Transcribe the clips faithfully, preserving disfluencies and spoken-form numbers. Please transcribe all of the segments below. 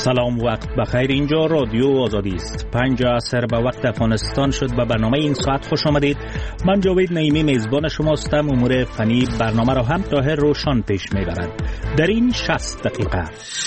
سلام، وقت بخیر. اینجا رادیو آزادی است. پنج عصر به وقت افغانستان شد. به برنامه این ساعت خوش آمدید. من جاوید نعیمی میزبان شما هستم. امور فنی برنامه را هم طاهر روشن پیش میبرد. در این شصت دقیقه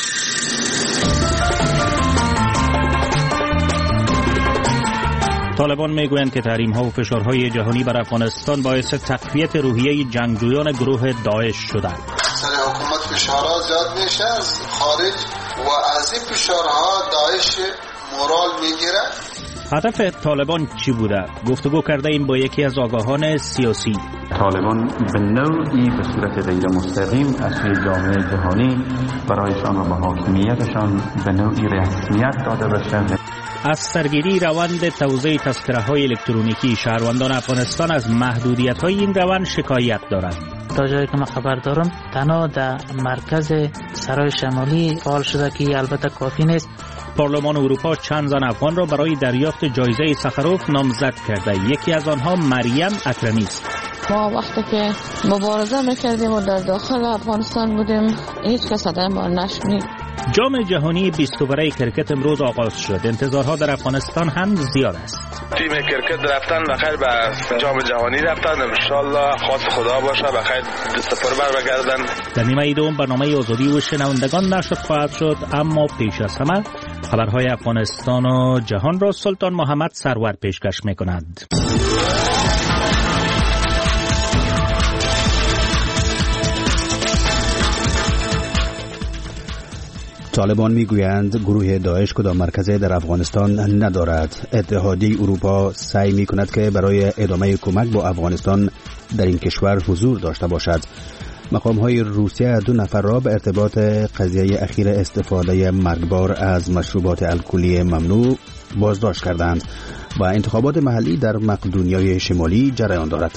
طالبان میگویند که تحریم‌ها و فشارهای جهانی بر افغانستان باعث تقویت روحیه جنگجویان گروه داعش شده. سر حکومت فشارها زیاد میشه از خارج و از این فشارها داعش مورال میگیره. هدف طالبان چی بوده؟ گفتگو کرده ایم با یکی از آگاهان سیاسی. طالبان به نوعی به صورت غیر مستقیم از سوی جامعه جهانی برایشان و به حاکمیتشان به نوعی رسمیت داده بشه. از سرگیری روند توزیع تذکره‌های الکترونیکی شهروندان افغانستان از محدودیت‌های این روند شکایت دارند. تا جایی که من خبر دارم تنها در مرکز سرای شمالی فعال شده که البته کافی نیست. پارلمان اروپا چند زن افغان را برای دریافت جایزه سخروف نامزد کرده. یکی از آنها مریم اکرمی است. ما وقتی که مبارزه میکردیم و در داخل افغانستان بودیم هیچ کس صدای ما نشنید. جام جهانی بیست اووره کرکت امروز آغاز شد. انتظارها در افغانستان هم زیاد است. تیم کرکت رفتن بخیر به جام جهانی رفتن، انشالله خواست خدا باشه بخیر سفر بر بگردن. در نیمه دوم برنامه آزادی و شنوندگان نشر خواهد شد، اما پیش از همه خبرهای افغانستان و جهان را سلطان محمد سرور پیشکش می‌کند. طالبان میگویند گروه داعش کدام مرکزی در افغانستان ندارد. اتحادیه اروپا سعی میکند که برای ادامه کمک با افغانستان در این کشور حضور داشته باشد. مقام‌های روسیه دو نفر را به ارتباط قضیه اخیر استفاده مرگبار از مشروبات الکلی ممنوع بازداشت کردند و انتخابات محلی در مقدونیای شمالی جریان دارد.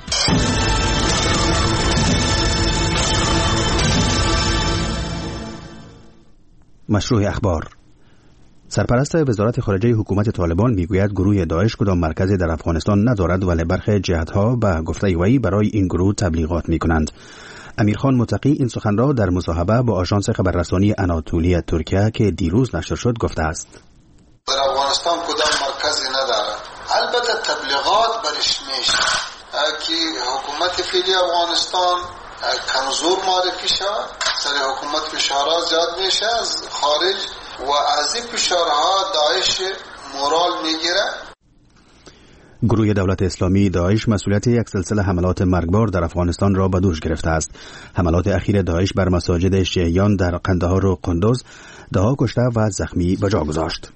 مشروع اخبار. سرپرست وزارت خارجه حکومت طالبان میگوید گروه داعش کدام مرکزی در افغانستان ندارد، ولی برخی جهت‌ها به گفته وی برای این گروه تبلیغات میکنند. امیرخان متقی این سخن را در مصاحبه با آژانس خبررسانی اناتولی ترکیه که دیروز نشر شد گفته است. در افغانستان کدام مرکزی ندارد. البته تبلیغات برش میشه که حکومت فعلی افغانستان کمزور معرفی شود. سر حکومت فشارها زیاد میشه از خارج و از این فشارها داعش مورال میگیره. گروه دولت اسلامی داعش مسئولیت یک سلسله حملات مرگبار در افغانستان را به دوش گرفته است. حملات اخیر داعش بر مساجد شیعیان در قندهار و قندوز دهها کشته و زخمی به جا گذاشت.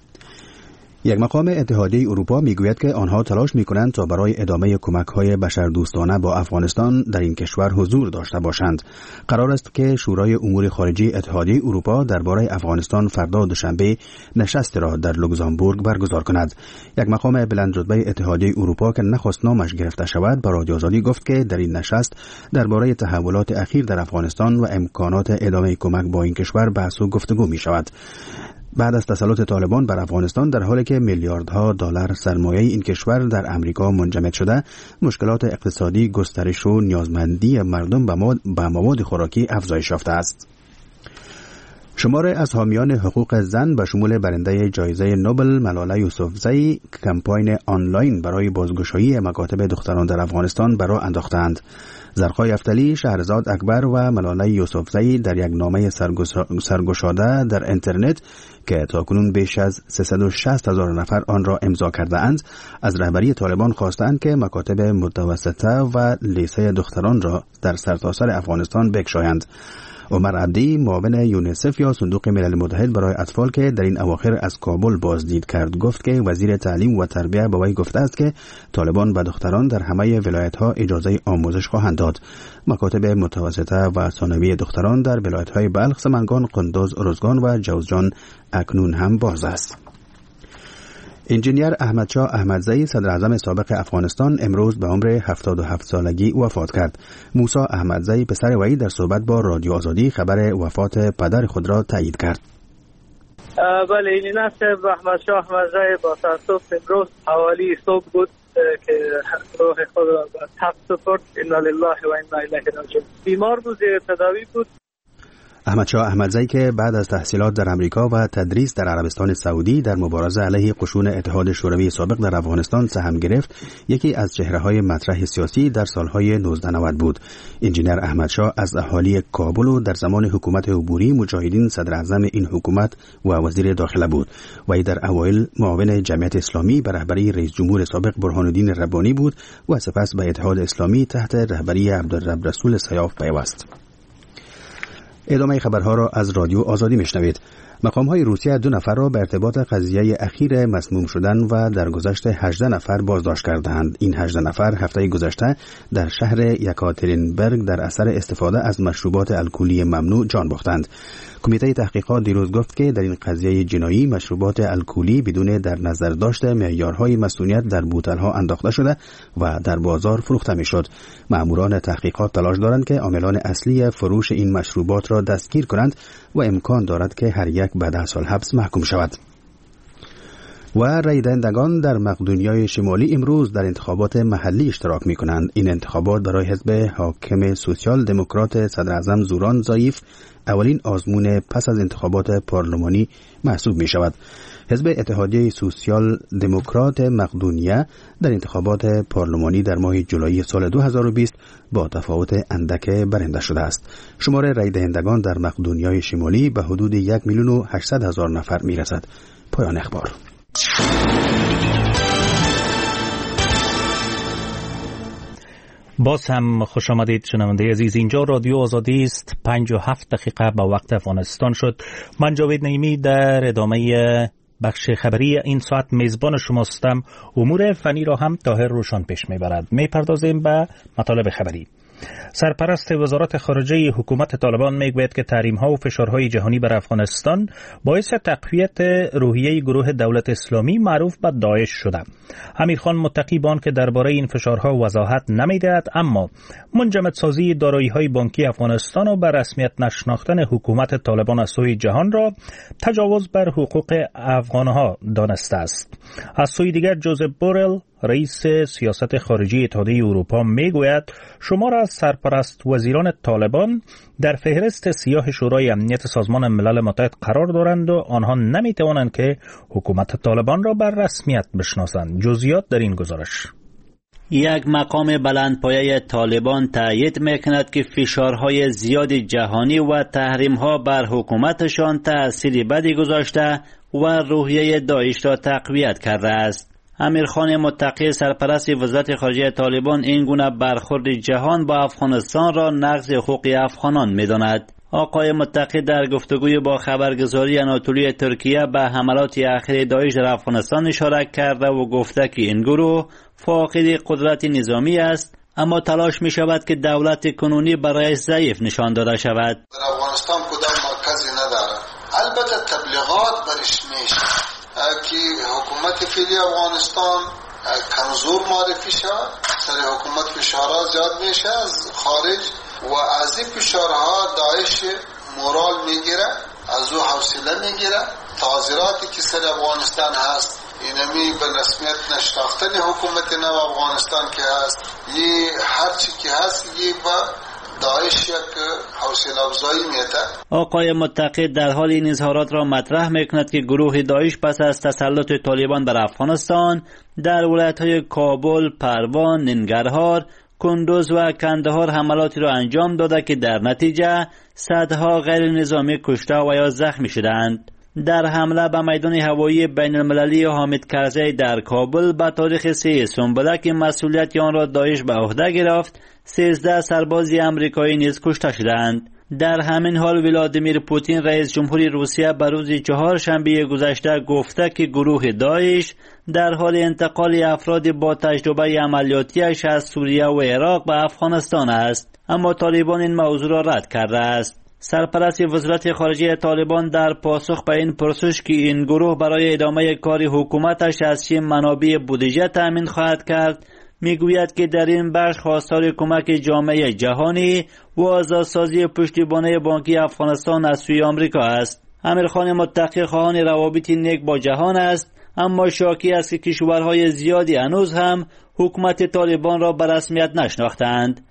یک مقام اتحادیه اروپا میگوید که آنها تلاش میکنند تا برای ادامه کمک‌های بشردوستانه با افغانستان در این کشور حضور داشته باشند. قرار است که شورای امور خارجه اتحادیه اروپا درباره افغانستان فردا دوشنبه نشست را در لوکزامبورگ برگزار کند. یک مقام بلندرتبه اتحادیه اروپا که نخواست نامش گرفته شود، به رادیو آزادی گفت که در این نشست درباره تحولات اخیر در افغانستان و امکانات ادامه کمک با این کشور بحث و گفتگو می شود. بعد از تسلط طالبان بر افغانستان، در حالی که میلیاردها دلار سرمایه این کشور در امریکا منجمد شده، مشکلات اقتصادی، گسترش و نیازمندی مردم به مواد خوراکی افزایش یافته است. شماره از حامیان حقوق زن به شمول برنده جایزه نوبل ملاله یوسفزئی کمپاین آنلاین برای بازگشایی مکاتب دختران در افغانستان برا انداختند. زرقای افتلی، شهرزاد اکبر و ملاله یوسفزئی در یک نامه سرگشاده در اینترنت که تاکنون بیش از سیصد و شصت هزار نفر آن را امضا کرده اند، از رهبری طالبان خواستند که مکاتب متوسطه و لیسه دختران را در سرتاسر افغانستان بگشایند. عمر عبدی، معاون یونیسف یا صندوق ملل متحد برای اطفال که در این اواخر از کابل بازدید کرد، گفت که وزیر تعلیم و تربیت به وی گفته است که طالبان به دختران در همه ولایت‌ها اجازه آموزش خواهند داد. مکاتب متوسطه و ثانوی دختران در ولایت‌های بلخ، سمنگان، قندوز، ارزگان و جوزجان اکنون هم باز است. انجینیر احمدشاه احمدزئی، صدر اعظم سابق افغانستان، امروز به عمر هفتاد و هفت سالگی وفات کرد. موسی احمدزئی پسر وی در صحبت با رادیو آزادی خبر وفات پدر خود را تایید کرد. بله، این نصب احمدشاه احمدزئی با تاسف امروز حوالی صبح بود که روح خود را به حق سپرد. انا لله و انا الیه راجعون. بیمار بود، تداوی بود. احمدشاه احمدزی که بعد از تحصیلات در امریکا و تدریس در عربستان سعودی در مبارزه علیه قشون اتحاد شوروی سابق در افغانستان سهم گرفت، یکی از چهره‌های مطرح سیاسی در سالهای نوزده نود بود. انجینر احمدشاه از اهالی کابل و در زمان حکومت عبوری مجاهدین صدر اعظم این حکومت و وزیر داخله بود. وی در اوایل معاون جمعیت اسلامی به رهبری رئیس جمهور سابق برهانالدین ربانی بود و سپس به اتحاد اسلامی تحت رهبری عبدالرب رسول سیاف پیوست. ادامه خبرها را از رادیو آزادی میشنوید. مقام‌های روسیه دو نفر را به ارتباط قضیه اخیر مسموم شدن و درگذشت هجده نفر بازداشت کردند. این هجده نفر هفته گذشته در شهر یکاترینبرگ در اثر استفاده از مشروبات الکلی ممنوع جان باختند. کمیته تحقیقات دیروز گفت که در این قضیه جنایی مشروبات الکلی بدون در نظر داشته معیارهای مسئولیت در بوتل‌ها انداخته شده و در بازار فروخته می‌شد. مأموران تحقیقات تلاش دارند که عاملان اصلی فروش این مشروبات را دستگیر کنند و امکان دارد که هر یک به ده سال حبس محکوم شود. و رای دهندگان در مقدونیای شمالی امروز در انتخابات محلی اشتراک می کنند. این انتخابات برای حزب حاکم سوسیال دموکرات صدر اعظم زوران ضعیف اولین آزمون پس از انتخابات پارلمانی محسوب می شود. حزب اتحادیه سوسیال دموکرات مقدونیه در انتخابات پارلمانی در ماه جولای سال دو هزار و بیست با تفاوت اندک برنده شده است. شمار رای دهندگان در مقدونیای شمالی به حدود یک میلیون و هشتصد هزار نفر می رسد. پایان اخبار. باز هم خوش آمدید شنونده عزیز. اینجا رادیو آزادی است. پنج و هفت دقیقه به وقت افغانستان شد. من جاوید نعیمی در ادامه بخش خبری این ساعت میزبان شماستم. امور فنی را هم طاهر روشان پیش میبرد. میپردازیم به مطالب خبری. سرپرست وزارت خارجه حکومت طالبان میگوید که تحریم‌ها و فشارهای جهانی بر افغانستان باعث تقویت روحیه گروه دولت اسلامی معروف به داعش شده. امیرخان متقی بان که درباره این فشارها وضاحت نمی‌دهد، اما منجمدسازی دارایی‌های بانکی افغانستان و به رسمیت نشناختن حکومت طالبان از سوی جهان را تجاوز بر حقوق افغانها دانسته است. از سوی دیگر جوزف بورل رئیس سیاست خارجی اتحادیه اروپا میگوید شمار از سرپرست وزیران طالبان در فهرست سیاه شورای امنیت سازمان ملل متحد قرار دارند و آنها نمیتوانند که حکومت طالبان را بر رسمیت بشناسند. جزئیات در این گزارش. یک مقام بلندپایه طالبان تایید میکند که فشارهای زیاد جهانی و تحریم‌ها بر حکومتشان تأثیری بدی گذاشته و روحیه داعش را تقویت کرده است. امیرخان متقی سرپرست وزارت خارجه طالبان این گونه برخورد جهان با افغانستان را نقض حقوق افغانان می‌داند. آقای متقی در گفتگوی با خبرگزاری آناتولی ترکیه به حملات اخیر داعش در افغانستان اشاره کرده و گفته که این گروه فاقد قدرت نظامی است، اما تلاش می شود که دولت کنونی برای ضعیف نشان داده شود. در افغانستان کدام مرکزی نداره. البته تبلیغات برش میشه که حکومت فعلی افغانستان کمزور معرفی شود، سر حکومت فشارها زیاد میشه از خارج و از این فشارها داعش مورال میگیره، از او حوصله میگیره. تعذیراتی که سر افغانستان هست اینمی به رسمیت نشناختن حکومت نو افغانستان که هست، یه هر چی که هست یه با داعش یک حوصله افزایی میده. آقای متقی در حال این اظهارات را مطرح میکند که گروه داعش پس از تسلط طالبان بر افغانستان در ولایت‌های کابل، پروان، ننگرهار، کندوز و کندهار حملاتی را انجام داده که در نتیجه صدها غیر نظامی کشته و یا زخمی شدند. در حمله به میدان هوایی بین المللی حامد کرزی در کابل به تاریخ سه سنبله که مسئولیت آن را داعش به عهده گرفت، سیزده سرباز آمریکایی نیز کشته شدند. در همین حال ولادیمیر پوتین رئیس جمهور روسیه به روز چهارشنبه گذشته گفته که گروه داعش در حال انتقال افراد با تجربه عملیاتیش از سوریه و عراق به افغانستان است، اما طالبان این موضوع را رد کرده است. سرپرست وزارت خارجه طالبان در پاسخ به این پرسش که این گروه برای ادامه کار حکومتش از چه منابع بودجه تامین خواهد کرد، میگوید که در این بخش خواستار کمک جامعه جهانی و آزادسازی پشتیبانی بانکی افغانستان از سوی آمریکا است. امیرخان متقی خواهان روابط نیک با جهان است، اما شاکی است که کشورهای زیادی هنوز هم حکومت طالبان را به رسمیت نشناختند.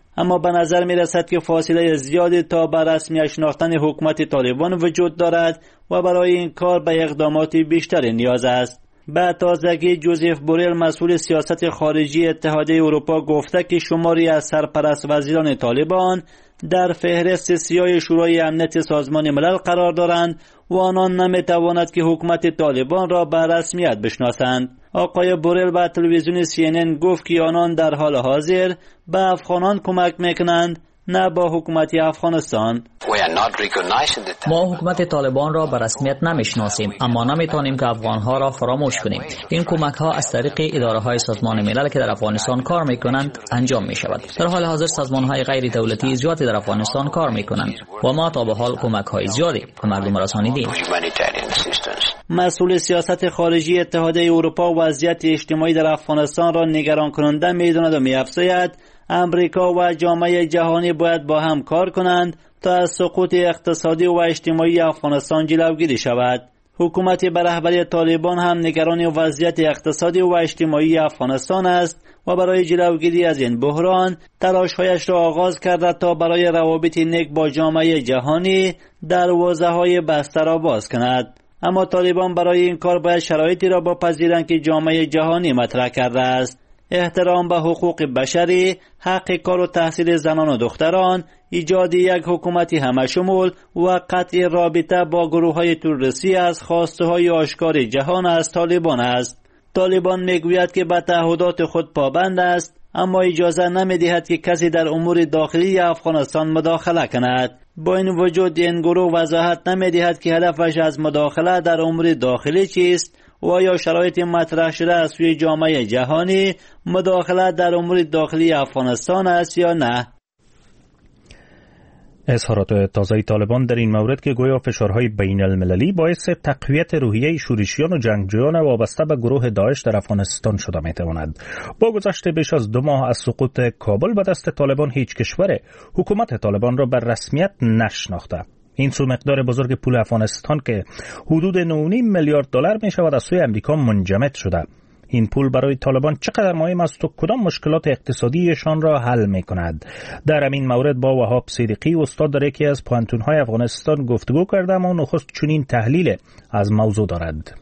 اما به نظر می رسد که فاصله زیادی تا به رسمی شناختن حکومت طالبان وجود دارد و برای این کار به اقدامات بیشتری نیاز است. به تازگی جوزف بوریل مسئول سیاست خارجی اتحادیه اروپا گفته که شماری از سرپرست وزیران طالبان در فهرست سیاه شورای امنیت سازمان ملل قرار دارند و آنان نمیتواند که حکومت طالبان را به رسمیت بشناسند. آقای بوریل به تلویزیون سی ان ان گفت که آنان در حال حاضر به افغانان کمک میکنند، نه با حکومت افغانستان. ما حکومت طالبان را به رسمیت نمیشناسیم، اما نمیتونیم که افغانها را فراموش کنیم. این کمک ها از طریق اداره های سازمان ملل که در افغانستان کار میکنند انجام می شود. در حال حاضر سازمان های غیر دولتی زیادی در افغانستان کار میکنند و ما تا به حال کمک های زیادی به مردم رسانیدیم. مسئول سیاست خارجی اتحادیه اروپا وضعیت اجتماعی در افغانستان را نگران کننده میداند و می‌افزاید امریکا و جامعه جهانی باید با هم کار کنند تا از سقوط اقتصادی و اجتماعی افغانستان جلوگیری شود. حکومت به رهبری طالبان هم نگران وضعیت اقتصادی و اجتماعی افغانستان است و برای جلوگیری از این بحران تلاش‌هایش را آغاز کرده تا برای روابط نیک با جامعه جهانی دروازه‌های بسته را باز کند. اما طالبان برای این کار باید شرایطی را بپذیرند که جامعه جهانی مطرح کرده است: احترام به حقوق بشری، حق کار و تحصیل زنان و دختران، ایجاد یک حکومت همشمول و قطع رابطه با گروه‌های تروریستی از خواسته‌های آشکار جهان از طالبان است. طالبان میگوید که به تعهدات خود پابند است، اما اجازه نمی‌دهد که کسی در امور داخلی افغانستان مداخله کند. با این وجود این گروه وضاحت نمی‌دهد که هدفش از مداخله در امور داخلی چیست و یا شرایط مطرح شده از سوی جامعه جهانی مداخله در امور داخلی افغانستان است یا نه. اظهارات تازه طالبان در این مورد که گویا فشارهای بین المللی باعث تقویت روحیه شورشیان و جنگجویان وابسته به گروه داعش در افغانستان شده میتواند. با گذشت بیش از دو ماه از سقوط کابل به دست طالبان هیچ کشور حکومت طالبان را به رسمیت نشناخته. این سو مقدار بزرگ پول افغانستان که حدود نه و نیم میلیارد دلار می شود از سوی امریکا منجمد شده. این پول برای طالبان چقدر مهم است و کدام مشکلات اقتصادیشان را حل می کند؟ در همین مورد با وهاب صدیقی استاد در یکی از پوانتون‌های افغانستان گفتگو کردم و نخست چنین تحلیل از موضوع دارد.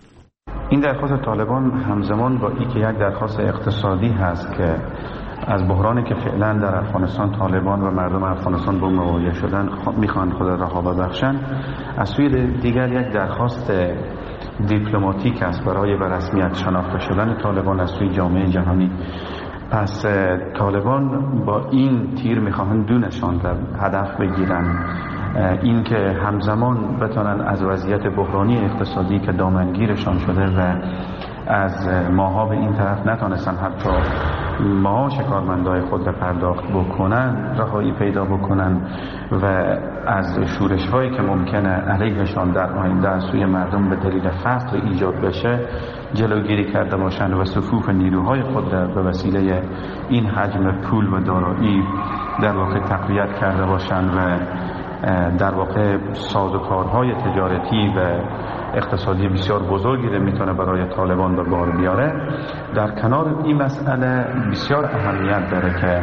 این درخواست طالبان همزمان با اینکه یک درخواست اقتصادی هست که از بحرانی که فعلا در افغانستان طالبان و مردم افغانستان با مواجه شدن میخوان خود رها ببخشند، از سوی دیگر یک درخواست دیپلماتیک است برای به رسمیت شناخته شدن طالبان از سوی جامعه جهانی. پس طالبان با این تیر میخواهند دو نشان در هدف بگیرن، این که همزمان بتونن از وضعیت بحرانی اقتصادی که دامنگیرشان شده و از ماها به این طرف نتونستن حتی معاش کارمندای خود را پرداخت بکنن رهایی پیدا بکنن و از شورش هایی که ممکنه علیهشان در آینده از سوی مردم به دلیل فقر ایجاد بشه جلوگیری کرده باشند و صفوف نیروهای خود را به وسیله این حجم پول و دارایی در واقع تقویت کرده باشند و در واقع سازوکارهای تجارتی و اقتصادی بسیار بزرگی رو میتونه برای طالبان به بار بیاره. در کنار این مسئله بسیار اهمیت داره که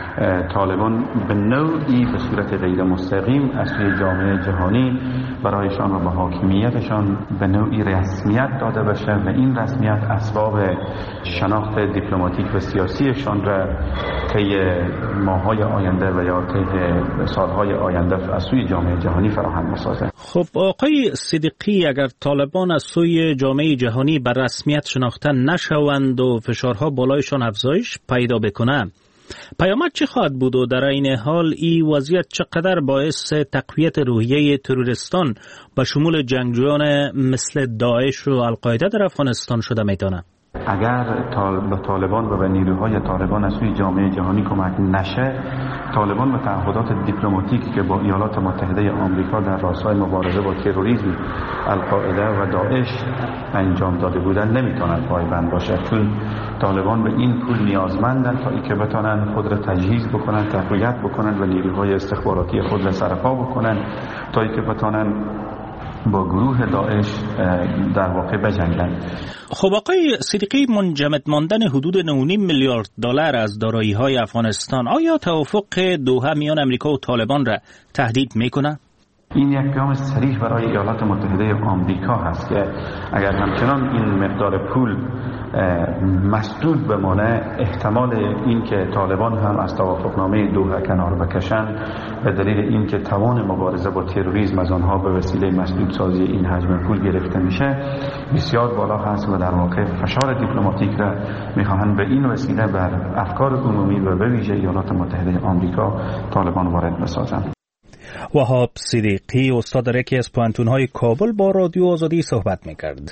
طالبان به نوعی به صورت غیر مستقیم از سوی جامعه جهانی برایشان و به حاکمیتشان به نوعی رسمیت داده بشه و این رسمیت اسباب شناخت دیپلماتیک و سیاسیشان را طی ماه‌های آینده و یا طی سال‌های آینده از سوی جامعه جهانی فراهم بسازه. خب آقای صدیقی، اگر طالبان از سوی جامعه جهانی بر رسمیت شناخته نشوند و فشارها بالایشان افزایش پیدا بکنه، پیامد چه خواهد بود و در این حال این وضعیت چقدر باعث تقویت روحیه تروریستان به شمول جنگجویان مثل داعش و القاعده در افغانستان شده میتونه؟ اگر به طالبان و به نیروهای طالبان از سوی جامعه جهانی کمک نشه، طالبان به تعهدات دیپلماتیکی که با ایالات متحده آمریکا در راستای مبارزه با تروریسم القاعده و داعش انجام داده بودن نمیتونن پایبند باشه، چون طالبان به این پول نیازمندن تا اینکه بتونن خود را تجهیز بکنن، تقویت بکنن و نیروهای استخباراتی خود را سرپا بکنن تا اینکه بتونن با گروه داعش در واقع بجنگند. خب آقای صدیقی، منجمد ماندن حدود نه و نیم میلیارد دلار از دارایی‌های افغانستان آیا توافق دوحه میان امریکا و طالبان را تهدید میکنه؟ این یک پیام صریح برای ایالات متحده آمریکا هست که اگر همچنان این مقدار پول مسدود بمانه، احتمال این که طالبان هم از توافقنامه دوحه کنار بکشند به دلیل این که توان مبارزه با تروریسم از آنها به وسیله مسدود سازی این حجم پول گرفته میشه بسیار بالا هست و در واقع فشار دیپلماتیک را میخواهند به این وسیله بر افکار عمومی و به ویژه ایالات متحده آمریکا طالبان وارد بسازند. وهاب صدیقی، استاد در یکی از پوهنتون‌های کابل، با رادیو آزادی صحبت میکرد.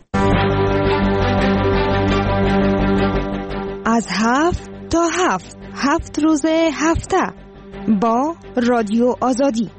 از هفت تا هفت هفت روز هفته با رادیو آزادی.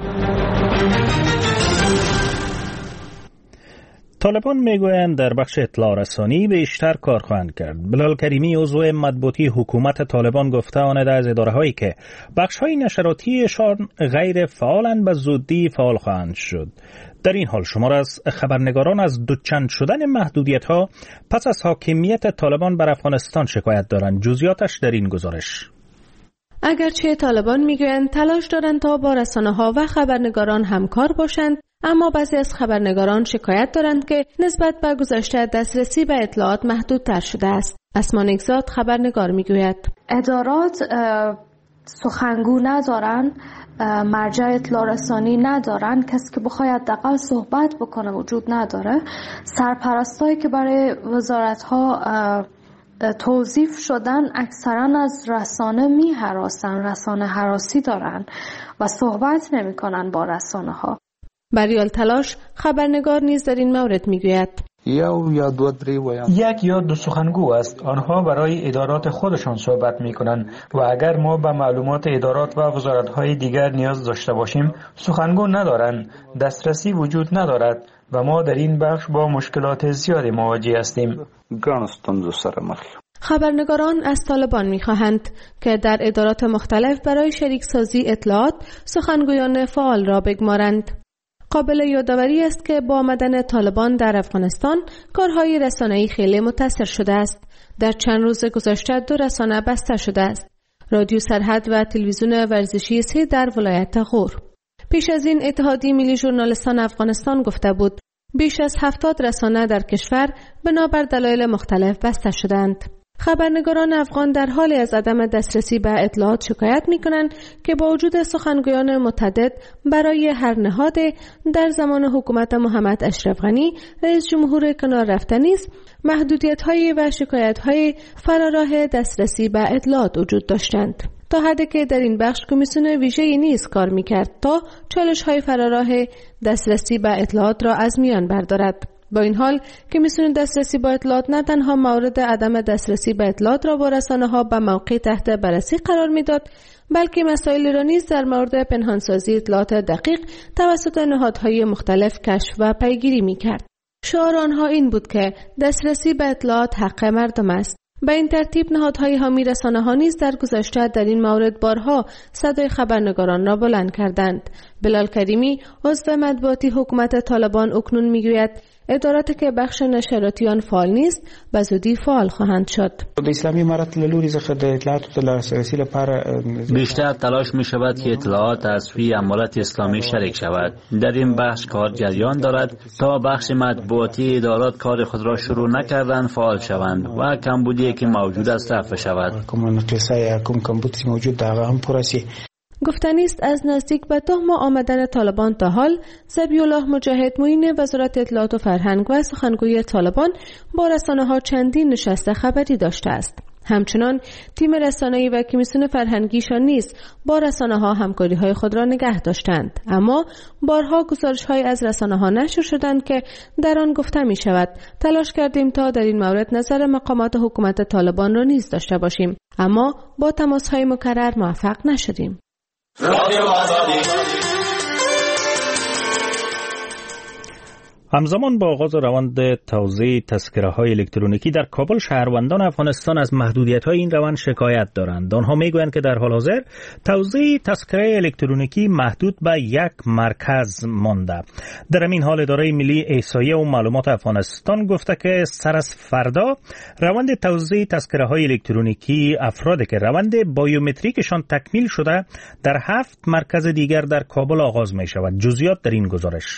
طالبان میگویند در بخش اطلاع رسانی بیشتر کار خواهند کرد. بلال کریمی، عضو مطبوعاتی حکومت طالبان، گفته آنند از اداره‌هایی که بخش‌های نشراتیشان غیر فعالند به زودی فعال خواهند شد. در این حال شمار از خبرنگاران از دوچند شدن محدودیت‌ها پس از حاکمیت طالبان بر افغانستان شکایت دارند. جزئیاتش در این گزارش. اگرچه طالبان میگویند تلاش دارند تا با رسانه‌ها و خبرنگاران همکار باشند، اما بعضی از خبرنگاران شکایت دارند که نسبت به گذشته دسترسی به اطلاعات محدودتر شده است. اسما نگزاد خبرنگار میگوید ادارات سخنگو ندارن، مرجع اطلاع رسانی ندارن، کسی که بخواد حداقل صحبت بکنه وجود نداره. سرپرستایی که برای وزارت‌ها توظیف شدن اکثرا از رسانه می هراسن، رسانه هراسی دارن و صحبت نمی کنن با رسانه ها. بریال تلاش خبرنگار نیز در این مورد می گوید یک یا دو سخنگو است، آنها برای ادارات خودشان صحبت می کنند و اگر ما به معلومات ادارات و وزارت‌های دیگر نیاز داشته باشیم سخنگو ندارند، دسترسی وجود ندارد و ما در این بخش با مشکلات زیادی مواجه هستیم. خبرنگاران از طالبان می‌خواهند که در ادارات مختلف برای شریک سازی اطلاعات سخنگویان فعال را بگمارند. قابل یادآوری است که با آمدن طالبان در افغانستان کارهای رسانه‌ای خیلی متاثر شده است. در چند روز گذشته دو رسانه بسته شده است: رادیو سرحد و تلویزیون ورزشی سه در ولایت غور. پیش از این اتحادیه ملی ژورنالیستان افغانستان گفته بود بیش از هفتاد رسانه در کشور بنابر دلایل مختلف بسته شدند. خبرنگاران افغان در حال از عدم دسترسی به اطلاعات شکایت می‌کنند که با وجود سخنگویان متعدد برای هر نهاد در زمان حکومت محمد اشرف غنی رئیس جمهور کنار رفته نیز محدودیت‌های و شکایت‌های فراراه دسترسی به اطلاعات وجود داشتند، تا حدی که در این بخش کمیسیون ویژه‌ای نیز کار می‌کرد تا چالش‌های فراراه دسترسی به اطلاعات را از میان بردارد. با این حال کمیسیون دسترسی به اطلاعات نه تنها مورد عدم دسترسی به اطلاعات را با رسانه‌ها به موقع تحت بررسی قرار می‌داد، بلکه مسائل را نیز در مورد پنهانسازی اطلاعات دقیق توسط نهادهای مختلف کشف و پیگیری می‌کرد. شعار آنها این بود که دسترسی به اطلاعات حق مردم است. به این ترتیب نهادهای حامی رسانه‌ها نیز در گذشته در این مورد بارها صدای خبرنگاران را بلند کردند. بلال کریمی، عضو مطبوعاتی حکومت طالبان، اکنون میگوید اداراتی که بخش نشراتی آن فعال نیست به زودی فعال خواهند شد. بیشتر تلاش می شود که اطلاعات از سوی امارت اسلامی شریک شود. در این بخش کار جریان دارد تا بخش مطبوعاتی ادارات کار خود را شروع نکردند فعال شوند و کمبودی که موجود است رفع شود. گفتنی است از نزدیک به دو ماه آمدن طالبان تا حال ذبیح الله مجاهد، معین وزارت اطلاعات و فرهنگ و سخنگوی طالبان، با رسانه‌ها چندین نشست خبری داشته است. همچنان تیم رسانه‌ای و کمیسیون فرهنگیشان نیز با رسانه‌ها همکاری‌های خود را نگه داشتند، اما بارها گزارش‌های از رسانه‌ها نشر شدند که در آن گفته می‌شود تلاش کردیم تا در این مورد نظر مقامات حکومت طالبان را نیز داشته باشیم، اما با تماس‌های مکرر موفق نشدیم. همزمان با آغاز روند توزیع تذکره‌های الکترونیکی در کابل، شهروندان افغانستان از محدودیت‌های این روند شکایت دارند. آنها می‌گویند که در حال حاضر توزیع تذکره الکترونیکی محدود به یک مرکز مانده. در این حال اداره ملی احصایه و معلومات افغانستان گفته که سر از فردا روند توزیع تذکره‌های الکترونیکی افرادی که روند بایومتریکشان تکمیل شده در هفت مرکز دیگر در کابل آغاز می‌شود. جزئیات در این گزارش.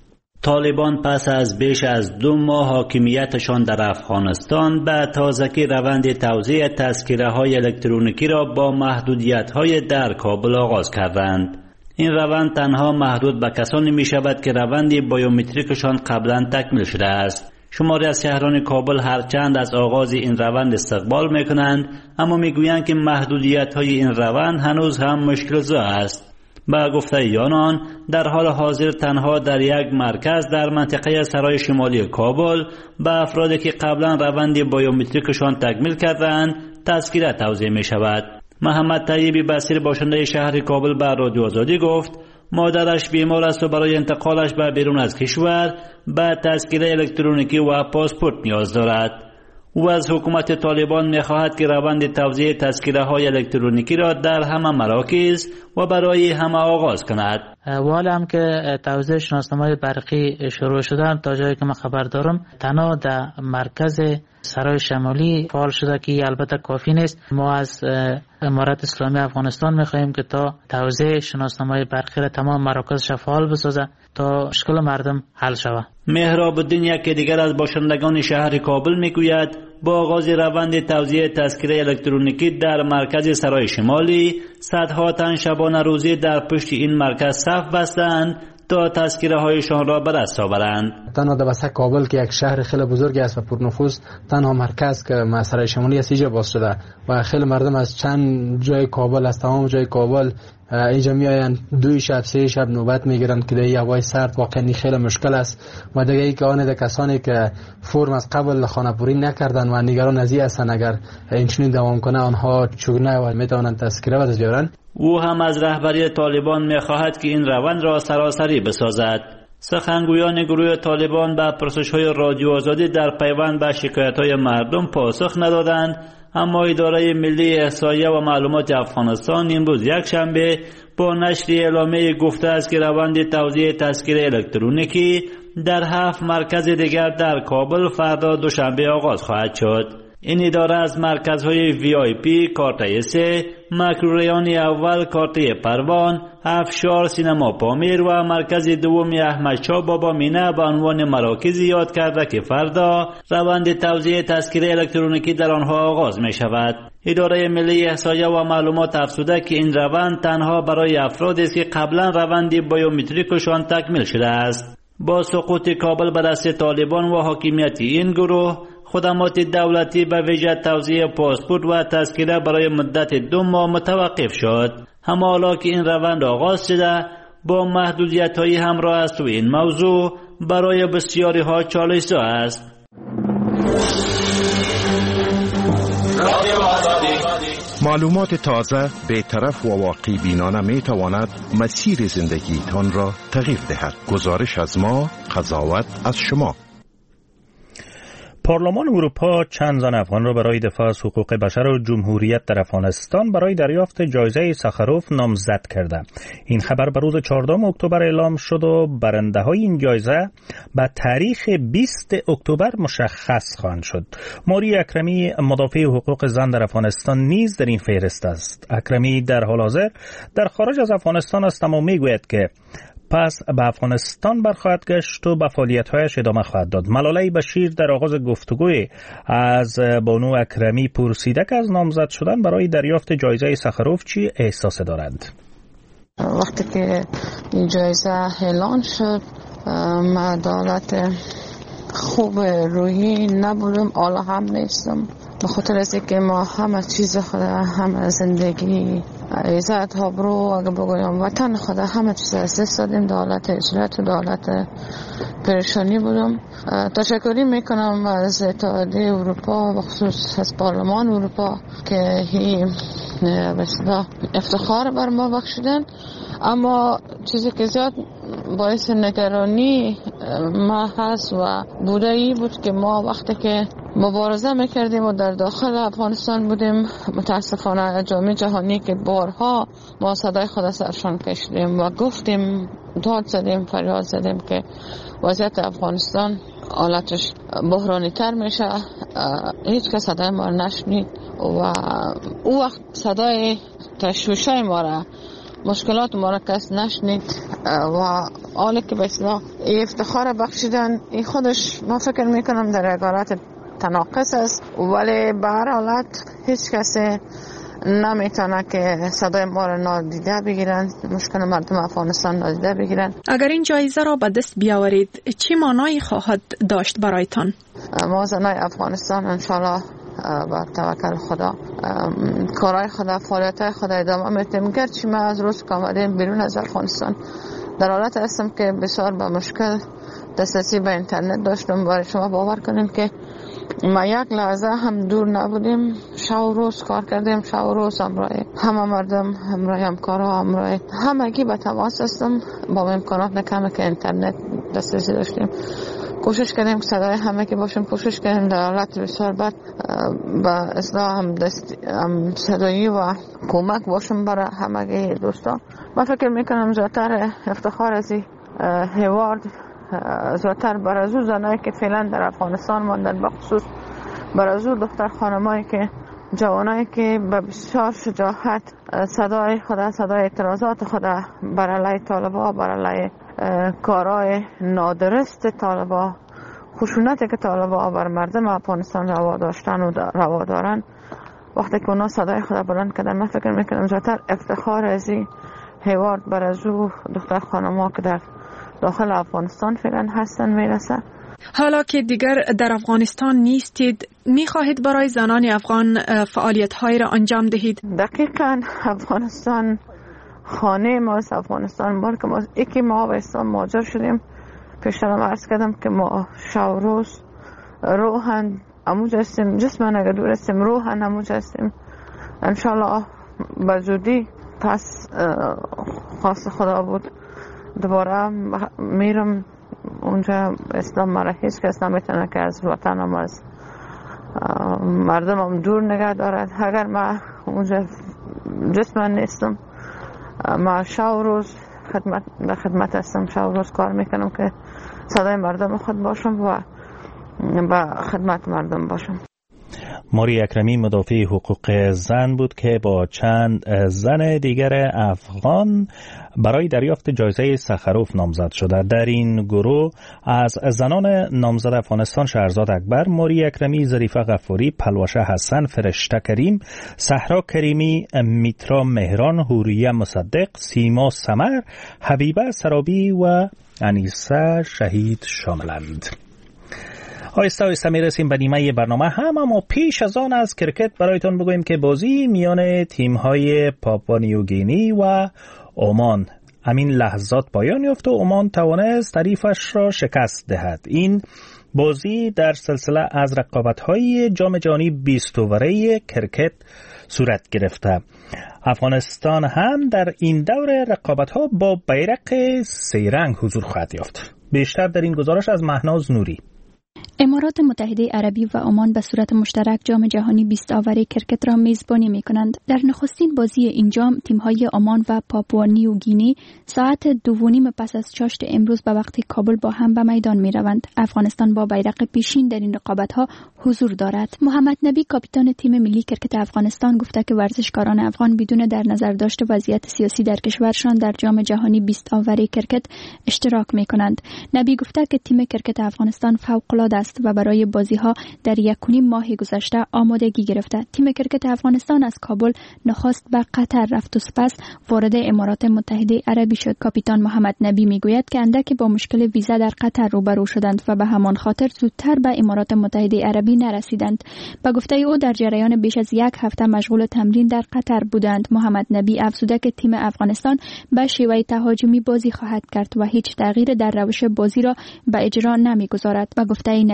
طالبان پس از بیش از دو ماه حاکمیتشان در افغانستان به تازگی روند توزیع تذکره‌های الکترونیکی را با محدودیت‌های در کابل آغاز کردند. این روند تنها محدود به کسانی می شود که روند بایومتریکشان قبلا تکمیل شده است. شماری از شهران کابل هرچند از آغاز این روند استقبال می کنند، اما می گویند که محدودیت‌های این روند هنوز هم مشکل زا است. با گفته یانان در حال حاضر تنها در یک مرکز در منطقه سرای شمالی کابل به افرادی که قبلا روند بایومتریکشان تکمیل کردند تذکره توزیع می شود. محمد طیبی بصیر باشنده شهر کابل به رادیو آزادی گفت مادرش بیمار است و برای انتقالش به بیرون از کشور به تذکره الکترونیکی و پاسپورت نیاز دارد. او از حکومت طالبان می‌خواهد که روند توزیع تذکره‌های الکترونیکی را در همه مراکز و برای همه آغاز کند. والا هم که توزیع شناسنامه‌های برقی شروع شدن، تا جایی که من خبر دارم تنها در مرکز سرای شمالی فعال شده که البته کافی نیست. ما از امارت اسلامی افغانستان می‌خواهیم که تا توزیع شناسنامه‌های برقی را تمام مراکزش فعال بسازه تا مشکل مردم حل شود. مهراب الدین یکی دیگر از باشندگان شهر کابل میگوید با آغاز روند توزیع تذکره الکترونیکی در مرکز سرای شمالی صدها تن شبانه روزی در پشت این مرکز صف بستند تا تذکره هایشان را به دست آورند. تنها در وسط کابل که یک شهر خیلی بزرگی است و پرنفوذ، تنها مرکز که سرای شمالی است اینجا باز شده و خیلی مردم از چند جای کابل، از تمام جای کابل اینجا میآیند، دوی شب سه شب نوبت میگیرند که در هوای سرد واقعا خیلی مشکل است. و دیگه ای که آن ده کسانی که فرم از قبل خانه پوری نکردن و نگران از این هستند اگر اینچنین دوام کنه آنها چگونه و میتوانند تذکره بگیرند. او هم از رهبری طالبان میخواهد که این روند را سراسری بسازد. سخنگویان گروه طالبان به پرسش‌های رادیو آزادی در پیوند به شکایت‌های مردم پاسخ ندادند، اما اداره ملی احصایه و معلومات افغانستان امروز یک شنبه با نشر اعلامیه گفته است که روند توزیع تذکره الکترونیکی در هفت مرکز دیگر در کابل فردا دوشنبه آغاز خواهد شد. این اداره از مرکزهای وی آی پی، کارت سه، مکروریان اول، کارت پروان، افشار، سینما پامیر و مرکز دوم احمد شاه بابا مینه به عنوان مراکزی یاد کرده که فردا روند توزیع تذکره الکترونیکی در آنها آغاز می شود. اداره ملی احصایه و معلومات افزوده که این روند تنها برای افرادی است که قبلا روند بایومتریکشان تکمیل شده است. با سقوط کابل به دست طالبان و حاکمیت این گروه، خدمات دولتی به ویژه توزیع پاسپورت و تذکره برای مدت دو ماه متوقف شد. اما حالا که این روند آغاز شده، با محدودیت‌های همراه است و این موضوع برای بسیاری ها چالش‌زا است. معلومات تازه، بی‌طرف و واقع بینانه می تواند مسیر زندگیتان را تغییر دهد. گزارش از ما، قضاوت از شما. پارلمان اروپا چند زن افغان را برای دفاع از حقوق بشر و جمهوریت در افغانستان برای دریافت جایزه ساخاروف نامزد کرده. این خبر به روز چهاردهم اکتبر اعلام شد و برنده های این جایزه به تاریخ بیست اکتبر مشخص خواهند شد. ماری اکرمی، مدافع حقوق زن در افغانستان، نیز در این فهرست است. اکرمی در حال حاضر در خارج از افغانستان است، اما میگوید که پس به افغانستان برخواهد گشت و به فعالیت‌هایش ادامه خواهد داد. ملاله بشیر در آغاز گفتگوی از بانو اکرمی پرسیده که از نامزد شدن برای دریافت جایزه ساخاروف چی احساس دارند. وقتی که این جایزه اعلان شد، من حالت خوب روحی نبودم، حالا هم نیستم، به خاطر از اینکه ما همه چیز خود، همه زندگی، عزت، آبرو، اگه بگویم وطن خود، همه چیز از دست دادیم، دولت اجرت و دولت پریشانی بودم. تشکری میکنم از اتحادیه اروپا و خصوص از پارلمان اروپا که این مثلا افتخار بر ما بخشیدن. اما چیزی که زیاد باعث نگرانی ما هست و بوده ای بود که ما وقتی که مبارزه میکردیم و در داخل افغانستان بودیم، متاسفانه جامعه جهانی که بارها ما صدای خود سرشان کشیدیم و گفتیم، داد زدیم، فریاد زدیم که وضعیت افغانستان حالتش بحرانی تر میشه، هیچ کس صدای ما نشنید و او وقت صدای تشویشای ما را، مشکلات ما را کس نشنید و حالی که به اصلاح افتخار بخشیدن این خودش ما فکر میکنم در یک حالت تناقض است، ولی به هر حالت هیچ کسی نمیتونه که صدای ما را نادیده بگیرن، مشکل مردم افغانستان نادیده بگیرن. اگر این جایزه را به دست بیاورید چی معنایی خواهد داشت برایتان؟ ما زنای افغانستان انشالله با توکل خدا کارهای خدا، فعالیت‌های خدا ادامه میدیم. گرچه ما از روز که آمدیم بیرون از افغانستان در حالت هستم که بسیار با مشکل دسترسی به اینترنت داشتم. برای شما باور کنیم که ما یک لحظه هم دور نبودیم، شب و روز کار کردیم، شب و روز همراه همه مردم، همراه همکارها، همراه همگی به تماس هستم. با امکانات کمی که اینترنت دسترسی داشتیم کوشش کردیم صدای همه که باشیم، کوشش کردیم در حالت بسیار بد با اصلاح هم, هم صدایی و کمک باشیم برای همه دوستان. من فکر میکنم زیادتر افتخار از این هیوارد زیادتر برازو زنایی که فعلا در افغانستان ماندن، بخصوص برازو دختر خانمایی که جوانایی که به بسیار شجاعت صدای خدا، صدای اعتراضات خدا بر علیه طالبان، بر علیه کارهای نادرست طالبان، خشونتی که طالبان بر مردم افغانستان روا داشتن و روا دارن، وقتی که اونا صدای خدا بلند کردن، من فکر میکنم زیادتر افتخار از این هیوارد برازو دختر خانم‌ها که در داخل افغانستان فعلا هستن میرسه. حالا که دیگر در افغانستان نیستید، میخواهید برای زنان افغان فعالیت‌های را انجام دهید؟ دقیقاً افغانستان خانه ماست، افغانستان بار که ما یکی ما به اسلام مهاجر شدیم. پیشترم عرض کردم که ما شب روز روحن اموج هستیم، جسمن اگر دور هستیم روحن اموج هستیم. انشالله بزودی پس خواست خدا بود دوباره میرم اونجا. اسلام مرا هیچ کس نمیتونه که از وطنم، از مردمم دور نگه دارد. اگر ما اونجا جسمن نیستم، ما شب و روز خدمت در خدمت هستم، شب و روز کار میکنم که صدای مردم خود باشم و با خدمت مردم باشم. ماری اکرمی مدافع حقوق زن بود که با چند زن دیگر افغان برای دریافت جایزه سخروف نامزد شده. در این گروه از زنان نامزد افغانستان شهرزاد اکبر، ماری اکرمی، ظریفه غفاری، پلوشه حسن، فرشته کریم، صحرا کریمی، میترا مهران، حوریه مصدق، سیما سمر، حبیبه سرابی و انیسه شهید شاملند. آیسته آیسته میرسیم به نیمه برنامه هم، اما پیش از آن از کرکت برایتان بگویم که بازی میان تیم‌های پاپوا نیوگینی و عمان همین لحظات پایان یافت و عمان توانست حریفش را شکست دهد. این بازی در سلسله از رقابت‌های جام جهانی بیست اوره کرکت صورت گرفته. افغانستان هم در این دور رقابت‌ها با بیرق سه رنگ حضور خواهد یافت. بیشتر در این گزارش از مهناز نوری. امارات متحده عربی و عمان به صورت مشترک جام جهانی بیست اوره کرکت را میزبانی می کنند. در نخستین بازی این جام تیم‌های عمان و پاپوا نیوگینی ساعت دو و نیم پس از چاشت امروز به وقت کابل با هم به میدان می روند. افغانستان با بیرق پیشین در این رقابت‌ها حضور دارد. محمد نبی کاپیتان تیم ملی کرکت افغانستان گفته که ورزشکاران افغان بدون در نظر داشت وضعیت سیاسی در کشورشان در جام جهانی بیست اوره کرکت اشتراک می کنند. نبی گفته که تیم کرکت افغانستان فوق‌العاده است و برای بازی‌ها در یک و نیم ماه گذشته آمادگی گرفته. تیم کرکت افغانستان از کابل نخست به قطر رفت و سپس وارد امارات متحده عربی شد. کاپیتان محمد نبی میگوید که اندکی با مشکل ویزا در قطر روبرو شدند و به همان خاطر زودتر به امارات متحده عربی نرسیدند. به گفته او در جریان بیش از یک هفته مشغول تمرین در قطر بودند. محمد نبی افزوده که تیم افغانستان به شیوه تهاجمی بازی خواهد کرد و هیچ تغییر در روش بازی را به اجرا نمیگذارد. و گفته نبی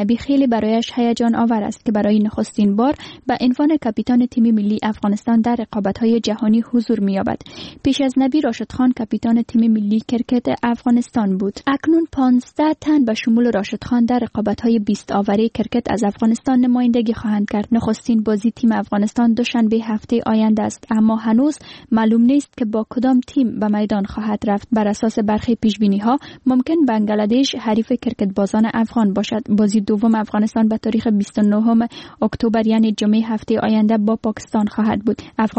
نبی خیلی برایش هیجان آور است که برای نخستین بار به عنوان کاپیتان تیم ملی افغانستان در رقابت‌های جهانی حضور می‌یابد. پیش از نبی راشد خان کاپیتان تیم ملی کرکت افغانستان بود. اکنون پانزده تن به شمول راشد خان در رقابت‌های بیست آوری کرکت از افغانستان نمایندگی خواهند کرد. نخستین بازی تیم افغانستان دوشنبه هفته آینده است، اما هنوز معلوم نیست که با کدام تیم به میدان خواهد رفت. بر اساس برخی پیش‌بینی‌ها ممکن بنگلادش حریف کرکت بازان افغان باشد. بازی دوم افغانستان به تاریخ بیست و نه اکتبر یعنی جمعه هفته آینده با پاکستان خواهد بود.